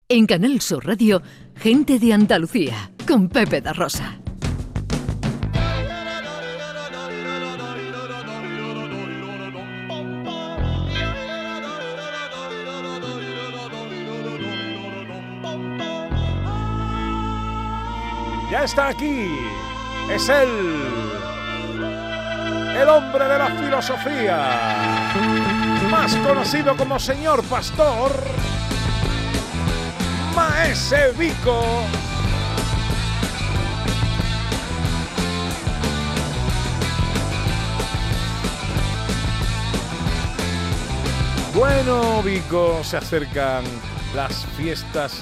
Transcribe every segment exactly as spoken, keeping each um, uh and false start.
En Canal Sur Radio, Gente de Andalucía, con Pepe da Rosa. Ya está aquí, es él, el hombre de la filosofía, más conocido como señor pastor, Maese Vico. Bueno, Vico, se acercan las fiestas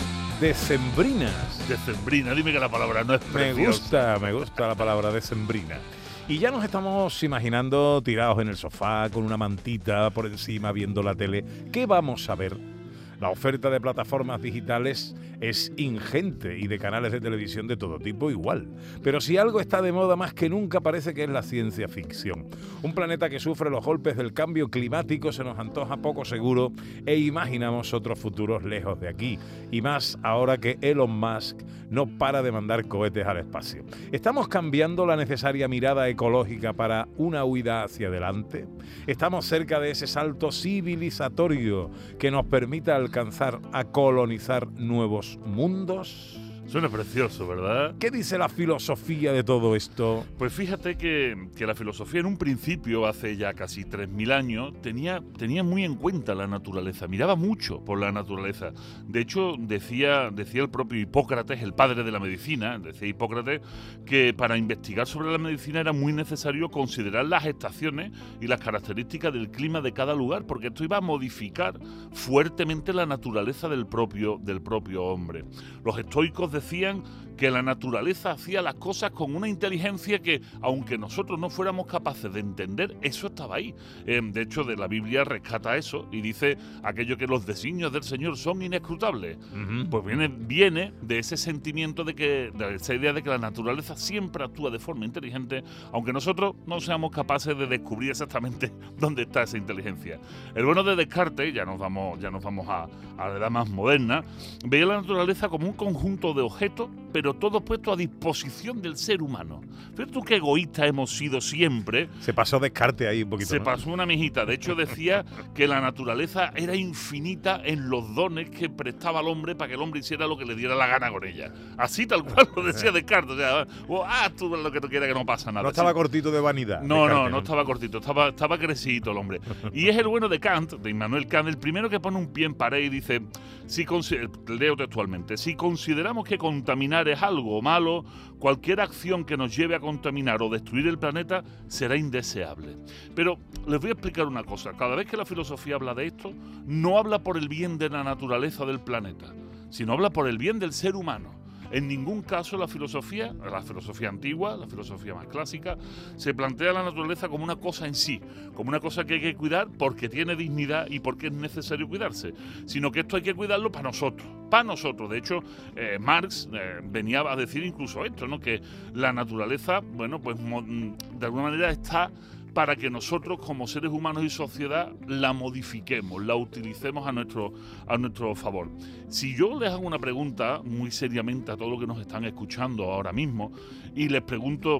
decembrinas. Decembrina, dime que la palabra no es preciosa. Me gusta, me gusta la palabra decembrina. Y ya nos estamos imaginando tirados en el sofá con una mantita por encima viendo la tele. ¿Qué vamos a ver? La oferta de plataformas digitales es ingente y de canales de televisión de todo tipo igual. Pero si algo está de moda más que nunca parece que es la ciencia ficción. Un planeta que sufre los golpes del cambio climático se nos antoja poco seguro e imaginamos otros futuros lejos de aquí. Y más ahora que Elon Musk no para de mandar cohetes al espacio. ¿Estamos cambiando la necesaria mirada ecológica para una huida hacia adelante? ¿Estamos cerca de ese salto civilizatorio que nos permita alcanzar a colonizar nuevos mundos? Suena precioso, ¿verdad? ¿Qué dice la filosofía de todo esto? Pues fíjate que, que la filosofía en un principio, hace ya casi tres mil años, tenía, tenía muy en cuenta la naturaleza, miraba mucho por la naturaleza. De hecho, decía, decía el propio Hipócrates, el padre de la medicina, decía Hipócrates, que para investigar sobre la medicina era muy necesario considerar las estaciones y las características del clima de cada lugar, porque esto iba a modificar fuertemente la naturaleza del propio, del propio hombre. Los estoicos decían que la naturaleza hacía las cosas con una inteligencia que, aunque nosotros no fuéramos capaces de entender, eso estaba ahí. Eh, de hecho, de la Biblia rescata eso y dice aquello que los designios del Señor son inescrutables. Uh-huh. Pues viene, viene de ese sentimiento de que, de esa idea de que la naturaleza siempre actúa de forma inteligente, aunque nosotros no seamos capaces de descubrir exactamente dónde está esa inteligencia. El bueno de Descartes, ya nos vamos, ya nos vamos a, a la edad más moderna, veía la naturaleza como un conjunto de objetos, pero todo puesto a disposición del ser humano. Fíjate tú qué egoístas hemos sido siempre. Se pasó Descartes ahí un poquito. Se ¿no? pasó una mijita. De hecho, decía que la naturaleza era infinita en los dones que prestaba al hombre para que el hombre hiciera lo que le diera la gana con ella. Así tal cual lo decía Descartes. O sea, o, ah, tú lo que tú quieras, que no pasa nada. No estaba sí. cortito de vanidad. No, Descartes, no, no estaba cortito. Estaba, estaba crecidito el hombre. Y es el bueno de Kant, de Immanuel Kant, el primero que pone un pie en pared y dice, si leo textualmente, si consideramos que contaminar es algo malo, cualquier acción que nos lleve a contaminar o destruir el planeta será indeseable. Pero les voy a explicar una cosa. Cada vez que la filosofía habla de esto, no habla por el bien de la naturaleza del planeta, sino habla por el bien del ser humano. En ningún caso la filosofía, la filosofía antigua, la filosofía más clásica, se plantea la naturaleza como una cosa en sí, como una cosa que hay que cuidar porque tiene dignidad y porque es necesario cuidarse, sino que esto hay que cuidarlo para nosotros, para nosotros. De hecho, eh, Marx eh, venía a decir incluso esto, ¿no? Que la naturaleza, bueno, pues de alguna manera está para que nosotros como seres humanos y sociedad la modifiquemos, la utilicemos a nuestro, a nuestro favor. Si yo les hago una pregunta muy seriamente a todos los que nos están escuchando ahora mismo y les pregunto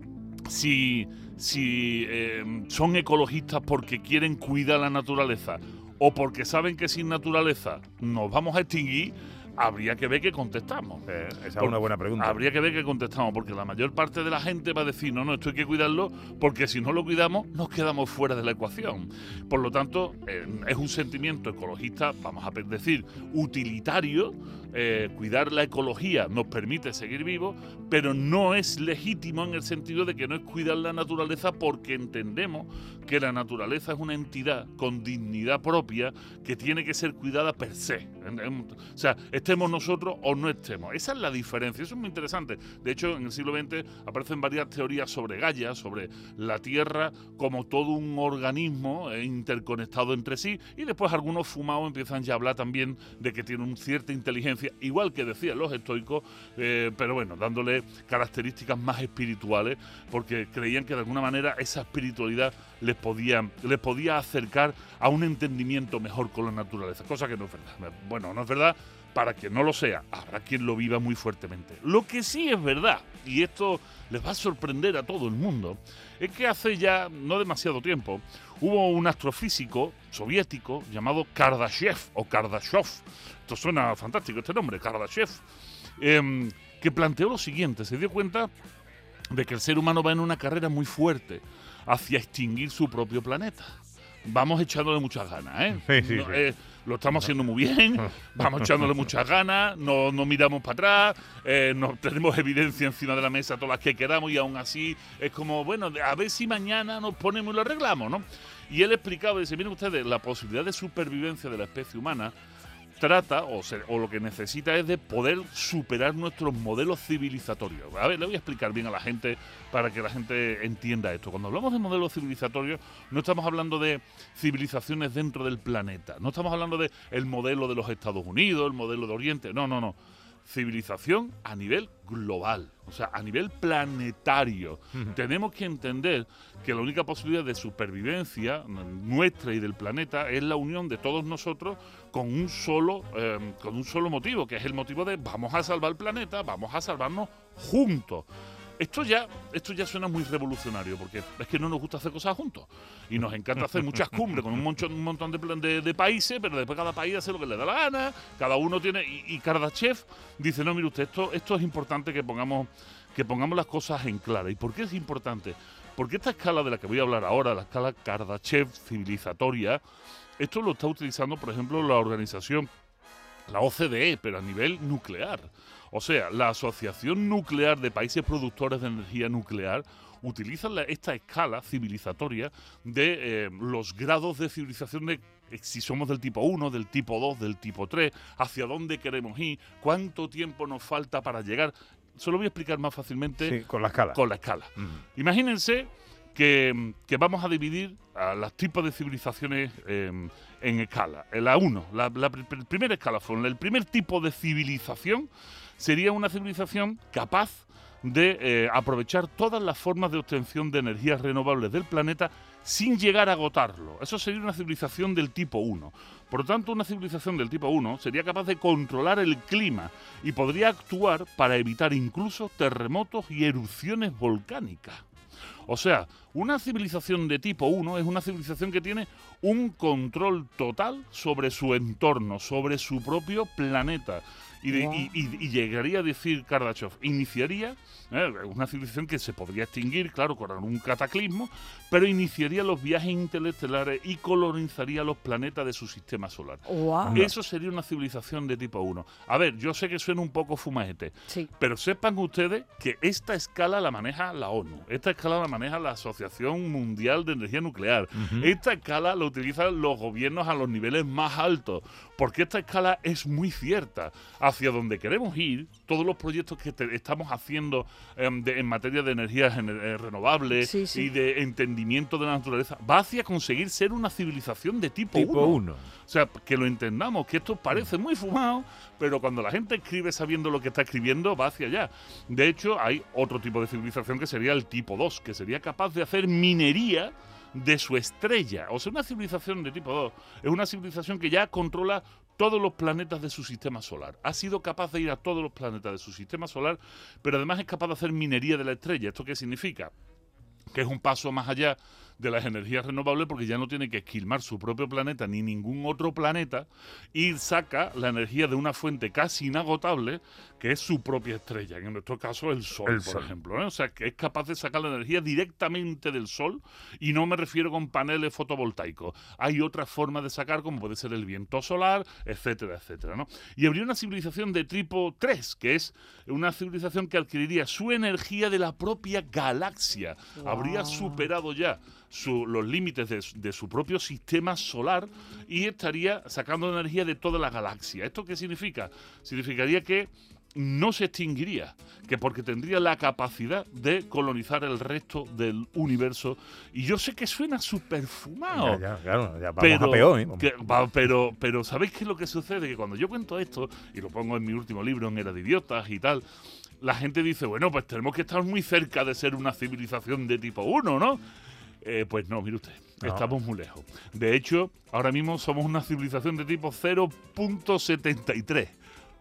si, si eh, son ecologistas porque quieren cuidar la naturaleza o porque saben que sin naturaleza nos vamos a extinguir, habría que ver qué contestamos. Eh, esa es una buena pregunta. Habría que ver qué contestamos, porque la mayor parte de la gente va a decir, no, no, esto hay que cuidarlo, porque si no lo cuidamos, nos quedamos fuera de la ecuación. Por lo tanto, eh, es un sentimiento ecologista, vamos a decir, utilitario. Eh, cuidar la ecología nos permite seguir vivos, pero no es legítimo en el sentido de que no es cuidar la naturaleza porque entendemos que la naturaleza es una entidad con dignidad propia que tiene que ser cuidada per se. O sea, estemos nosotros o no estemos. Esa es la diferencia, eso es muy interesante. De hecho, en el siglo veinte aparecen varias teorías sobre Gaia, sobre la Tierra como todo un organismo eh, interconectado entre sí, y después algunos fumados empiezan ya a hablar también de que tiene una cierta inteligencia, igual que decían los estoicos, eh, pero bueno, dándole características más espirituales, porque creían que de alguna manera esa espiritualidad les podía, les podía acercar a un entendimiento mejor con la naturaleza, cosa que no es verdad. Bueno, no es verdad, para quien no lo sea, habrá quien lo viva muy fuertemente. Lo que sí es verdad, y esto les va a sorprender a todo el mundo, es que hace ya no demasiado tiempo hubo un astrofísico soviético llamado Kardashev o Kardashov. Esto suena fantástico, este nombre, Kardashev, eh, que planteó lo siguiente. Se dio cuenta de que el ser humano va en una carrera muy fuerte hacia extinguir su propio planeta. Vamos echándole muchas ganas, ¿eh? Sí, sí, no, sí. eh lo estamos haciendo muy bien, vamos echándole muchas ganas, no, no miramos para atrás, eh, no tenemos evidencia encima de la mesa todas las que queramos y aún así es como, bueno, a ver si mañana nos ponemos y lo arreglamos, ¿no? Y él explicaba, dice, miren ustedes, la posibilidad de supervivencia de la especie humana trata, o, se, o lo que necesita es de poder superar nuestros modelos civilizatorios. A ver, le voy a explicar bien a la gente para que la gente entienda esto. Cuando hablamos de modelos civilizatorios, no estamos hablando de civilizaciones dentro del planeta, no estamos hablando de el modelo de los Estados Unidos, el modelo de Oriente, no, no, no. Civilización a nivel global, o sea, a nivel planetario. Uh-huh. Tenemos que entender que la única posibilidad de supervivencia nuestra y del planeta es la unión de todos nosotros con un solo, eh, con un solo motivo, que es el motivo de vamos a salvar el planeta, vamos a salvarnos juntos. Esto ya, esto ya suena muy revolucionario, porque es que no nos gusta hacer cosas juntos. Y nos encanta hacer muchas cumbres con un montón, un montón de, de, de países, pero después cada país hace lo que le da la gana, cada uno tiene... Y, y Kardashev dice, no, mire usted, esto, esto es importante que pongamos, que pongamos las cosas en clara. ¿Y por qué es importante? Porque esta escala de la que voy a hablar ahora, la escala Kardashev civilizatoria, esto lo está utilizando, por ejemplo, la organización, la O C D E, pero a nivel nuclear. O sea, la Asociación Nuclear de Países Productores de Energía Nuclear utiliza la, esta escala civilizatoria de eh, los grados de civilización de si somos del tipo uno, del tipo dos, del tipo tres, hacia dónde queremos ir, cuánto tiempo nos falta para llegar. Se lo voy a explicar más fácilmente sí, con la escala. Con la escala. Mm. Imagínense que, que vamos a dividir a los tipos de civilizaciones eh, en escala. La uno, la, la, la primera escalafón, el primer tipo de civilización sería una civilización capaz de eh, aprovechar todas las formas de obtención de energías renovables del planeta sin llegar a agotarlo. Eso sería una civilización del tipo uno. Por lo tanto, una civilización del tipo uno sería capaz de controlar el clima y podría actuar para evitar incluso terremotos y erupciones volcánicas. O sea, una civilización de tipo uno es una civilización que tiene un control total sobre su entorno, sobre su propio planeta. Y, de, wow. y, y, y llegaría a decir Kardashev, iniciaría eh, una civilización que se podría extinguir, claro, con un cataclismo, pero iniciaría los viajes interestelares y colonizaría los planetas de su sistema solar. Wow. Eso sería una civilización de tipo uno. A ver, yo sé que suena un poco fumajete, sí. pero sepan ustedes que esta escala la maneja la ONU, esta escala la maneja la Asociación Mundial de Energía Nuclear, uh-huh. esta escala la utilizan los gobiernos a los niveles más altos, porque esta escala es muy cierta. Hacia donde queremos ir, todos los proyectos que te, estamos haciendo eh, de, en materia de energías eh, renovables sí, sí. y de entendimiento de la naturaleza, va hacia conseguir ser una civilización de tipo uno. O sea, que lo entendamos, que esto parece muy fumado, pero cuando la gente escribe sabiendo lo que está escribiendo, va hacia allá. De hecho, hay otro tipo de civilización que sería el tipo dos, que sería capaz de hacer minería de su estrella. O sea, una civilización de tipo dos es una civilización que ya controla todos los planetas de su sistema solar. Ha sido capaz de ir a todos los planetas de su sistema solar, pero además es capaz de hacer minería de la estrella. ¿Esto qué significa? Que es un paso más allá de las energías renovables, porque ya no tiene que esquilmar su propio planeta ni ningún otro planeta y saca la energía de una fuente casi inagotable que es su propia estrella, en nuestro caso el Sol, el por sol. ejemplo, ¿eh? O sea, que es capaz de sacar la energía directamente del Sol, y no me refiero con paneles fotovoltaicos. Hay otras formas de sacar, como puede ser el viento solar, etcétera, etcétera, ¿no? Y habría una civilización de tipo tres, que es una civilización que adquiriría su energía de la propia galaxia. Wow. Habría superado ya Su, los límites de, de su propio sistema solar y estaría sacando energía de toda la galaxia. ¿Esto qué significa? Significaría que no se extinguiría, que porque tendría la capacidad de colonizar el resto del universo. Y yo sé que suena súper fumado. Ya, ya, claro, ya vamos pero, a peor, ¿eh? que, va, pero, pero ¿sabéis qué es lo que sucede? Que cuando yo cuento esto, y lo pongo en mi último libro, en Era de Idiotas y tal, la gente dice, bueno, pues tenemos que estar muy cerca de ser una civilización de tipo uno, ¿no? Eh, pues no, mire usted, no. estamos muy lejos. De hecho, ahora mismo somos una civilización de tipo cero punto setenta y tres.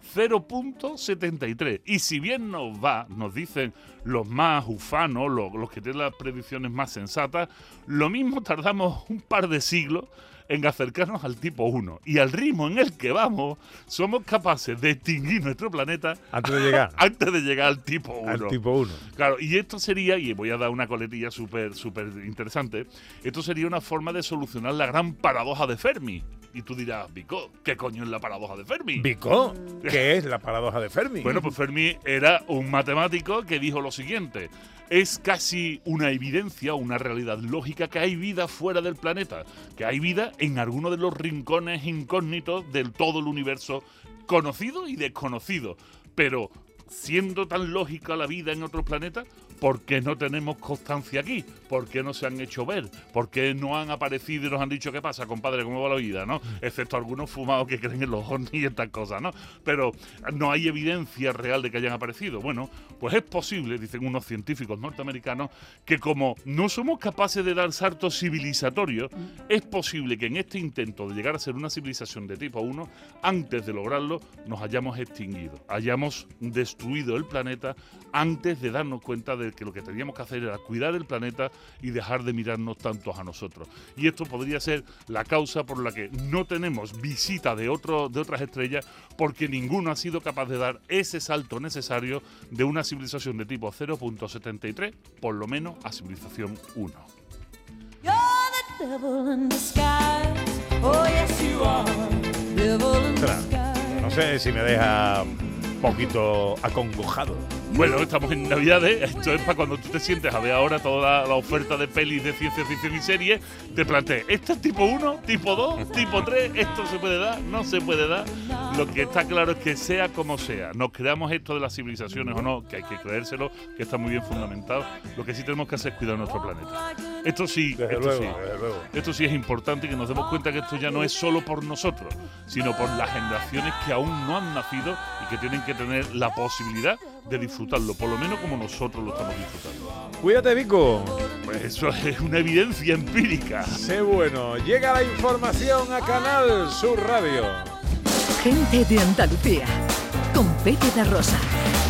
cero punto setenta y tres. Y si bien nos va, nos dicen los más ufanos, los, los que tienen las predicciones más sensatas, lo mismo tardamos un par de siglos en acercarnos al tipo uno. Y al ritmo en el que vamos, somos capaces de extinguir nuestro planeta Antes de llegar. antes de llegar al tipo uno. Al tipo uno. Claro, y esto sería, y voy a dar una coletilla súper súper interesante, esto sería una forma de solucionar la gran paradoja de Fermi. Y tú dirás, Vico, ¿qué coño es la paradoja de Fermi? Vico, ¿qué es la paradoja de Fermi? Bueno, pues Fermi era un matemático que dijo lo siguiente: es casi una evidencia, una realidad lógica que hay vida fuera del planeta, que hay vida en alguno de los rincones incógnitos del todo el universo conocido y desconocido. Pero, siendo tan lógica la vida en otros planetas, ¿por qué no tenemos constancia aquí? ¿Por qué no se han hecho ver? ¿Por qué no han aparecido y nos han dicho qué pasa, compadre, cómo va la vida, ¿no? Excepto algunos fumados que creen en los ovnis y estas cosas, ¿no? Pero no hay evidencia real de que hayan aparecido. Bueno, pues es posible, dicen unos científicos norteamericanos, que como no somos capaces de dar saltos civilizatorios, es posible que en este intento de llegar a ser una civilización de tipo uno, antes de lograrlo, nos hayamos extinguido, hayamos destruido el planeta antes de darnos cuenta de que lo que teníamos que hacer era cuidar el planeta y dejar de mirarnos tantos a nosotros. Y esto podría ser la causa por la que no tenemos visita de, otro, de otras estrellas, porque ninguno ha sido capaz de dar ese salto necesario de una civilización de tipo cero punto setenta y tres, por lo menos a civilización uno. No sé si me deja un poquito acongojado. Bueno, estamos en Navidades, esto es para cuando tú te sientes a ver ahora toda la oferta de pelis de ciencia ficción y series, te plantees, ¿esto es tipo uno, tipo dos, tipo tres? ¿Esto se puede dar? ¿No se puede dar? Lo que está claro es que sea como sea, nos creamos esto de las civilizaciones o no, que hay que creérselo, que está muy bien fundamentado, lo que sí tenemos que hacer es cuidar nuestro planeta. Esto sí, Desde esto luego, sí, desde luego. esto sí es importante, y que nos demos cuenta que esto ya no es solo por nosotros, sino por las generaciones que aún no han nacido y que tienen que tener la posibilidad de disfrutarlo, por lo menos como nosotros lo estamos disfrutando. Cuídate, Vico. Pues eso es una evidencia empírica. Sé bueno. Llega la información a Canal Sur Radio. Gente de Andalucía, con Pepe da Rosa.